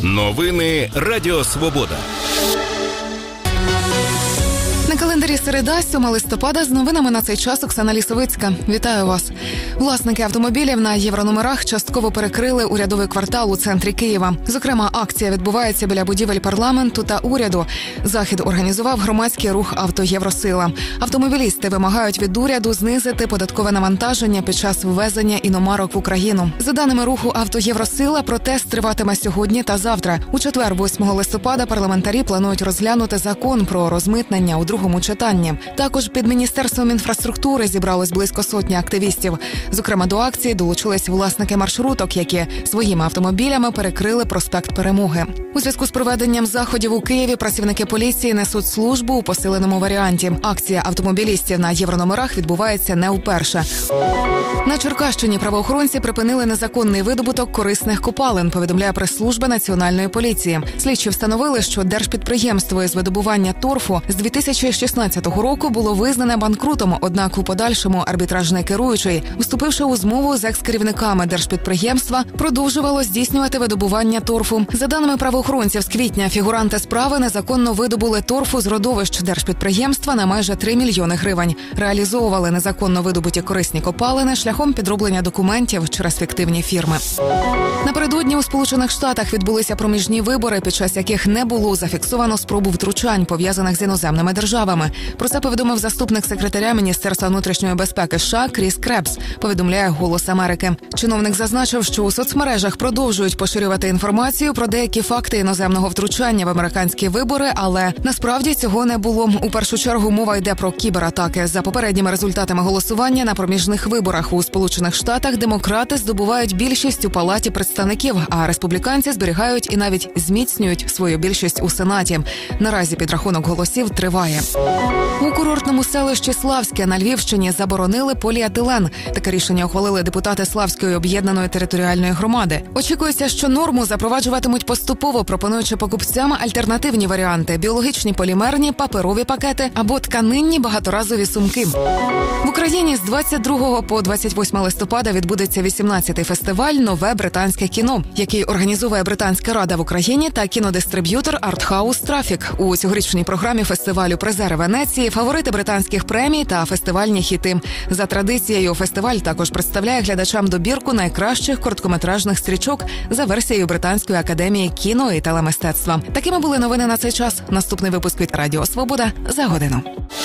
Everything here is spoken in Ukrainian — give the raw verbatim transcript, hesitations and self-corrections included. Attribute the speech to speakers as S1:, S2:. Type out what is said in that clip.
S1: Новини Радіо Свобода.
S2: На календарі середа, сьомого листопада, з новинами на цей час Оксана Лісовицька. Вітаю вас. Власники автомобілів на єврономерах частково перекрили урядовий квартал у центрі Києва. Зокрема, акція відбувається біля будівель парламенту та уряду. Захід організував громадський рух «Автоєвросила». Автомобілісти вимагають від уряду знизити податкове навантаження під час ввезення іномарок в Україну. За даними руху «Автоєвросила», протест триватиме сьогодні та завтра. У четвер, восьмого листопада, парламентарі планують розглянути закон про розмитнення у другому читанні. Також під Міністерством інфраструктури зібралось близько сотні активістів. Зокрема, до акції долучились власники маршруток, які своїми автомобілями перекрили проспект Перемоги. У зв'язку з проведенням заходів у Києві працівники поліції несуть службу у посиленому варіанті. Акція автомобілістів на єврономерах відбувається не вперше. На Черкащині правоохоронці припинили незаконний видобуток корисних копалин, повідомляє прес-служба Національної поліції. Слідчі встановили, що держпідприємство із видобування торфу з дві тисячі шістнадцятого року було визнане банкрутом, однак у подальшому арбітражний керуючий, вступивши у змову з екс-керівниками держпідприємства, продовжувало здійснювати видобування торфу. За даними правоохоронців, з квітня фігуранти справи незаконно видобули торфу з родовищ держпідприємства на майже три мільйони гривень. Реалізовували незаконно видобуті корисні копалини шляхом підроблення документів через фіктивні фірми. Напередодні у Сполучених Штатах відбулися проміжні вибори, під час яких не було зафіксовано спробу втручань, пов'язаних з іноземними державами. Про це повідомив заступник секретаря Міністерства внутрішньої безпеки США Кріс Кребс, повідомляє «Голос Америки». Чиновник зазначив, що у соцмережах продовжують поширювати інформацію про деякі факти іноземного втручання в американські вибори, але насправді цього не було. У першу чергу мова йде про кібератаки. За попередніми результатами голосування на проміжних виборах у Сполучених Штатах демократи здобувають більшість у Палаті представників, а республіканці зберігають і навіть зміцнюють свою більшість у Сенаті. Наразі підрахунок голосів триває. У курортному селищі Славське на Львівщині заборонили поліетилен. Таке рішення ухвалили депутати Славської об'єднаної територіальної громади. Очікується, що норму запроваджуватимуть поступово, пропонуючи покупцям альтернативні варіанти – біологічні полімерні, паперові пакети або тканинні багаторазові сумки. В Україні з двадцять другого по двадцять восьме листопада відбудеться вісімнадцятий фестиваль «Нове британське кіно», який організовує Британська рада в Україні та кінодистриб'ютор «Артхаус Трафік». У цьогорічній програмі фестивалю «Призери Венеції», фаворити британських премій та фестивальні хіти. За традицією, фестиваль також представляє глядачам добірку найкращих короткометражних стрічок за версією Британської академії кіно і телемистецтва. Такими були новини на цей час. Наступний випуск від Радіо Свобода за годину.